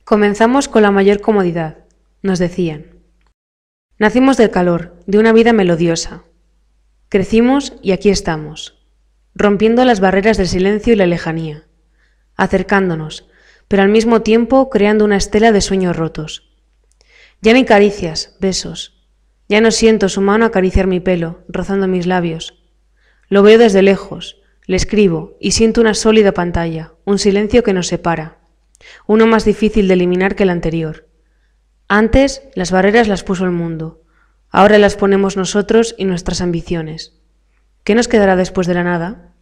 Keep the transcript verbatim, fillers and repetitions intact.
Comenzamos con la mayor comodidad, nos decían. Nacimos del calor, de una vida melodiosa. Crecimos y aquí estamos, rompiendo las barreras del silencio y la lejanía, acercándonos, pero al mismo tiempo creando una estela de sueños rotos. Ya no hay caricias, besos. Ya no siento su mano acariciar mi pelo, rozando mis labios. Lo veo desde lejos, le escribo y siento una sólida pantalla, un silencio que nos separa, uno más difícil de eliminar que el anterior. Antes las barreras las puso el mundo, ahora las ponemos nosotros y nuestras ambiciones. ¿Qué nos quedará después de la nada?